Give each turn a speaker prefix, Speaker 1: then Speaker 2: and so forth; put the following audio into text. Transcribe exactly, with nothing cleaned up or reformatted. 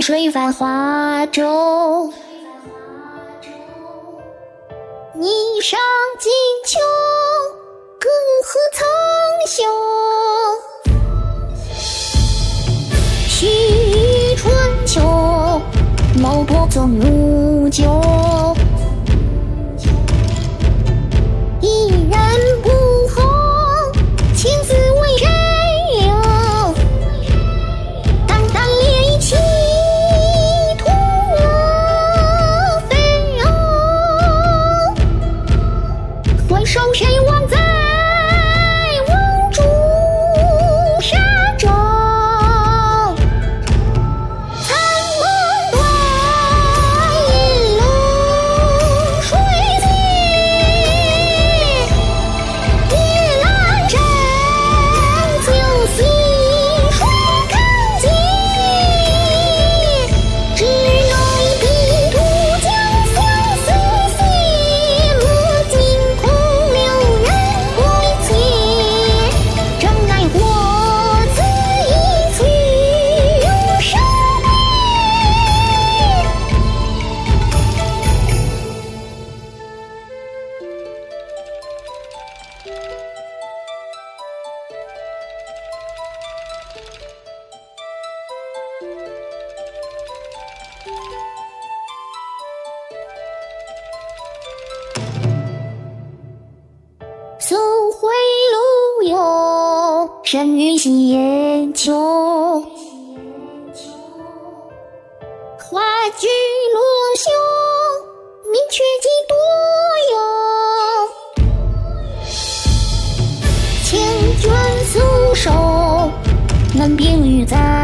Speaker 1: 水泛华洲，霓裳锦绣，隔河苍修。须臾春秋，毛伯纵如旧。一人不红，情字为谁留？淡淡烈气，徒我飞鸥。回首谁忘在瓮中沙洲？残梦断，银龙水尽。夜阑珊，酒醒水看尽。只能一途将相思系，落尽空留人归期。正奈我此一去永生悲。溯回路有山雨洗烟秋。花菊落袖，明却几多有。缱绻素手，难辨玉簪。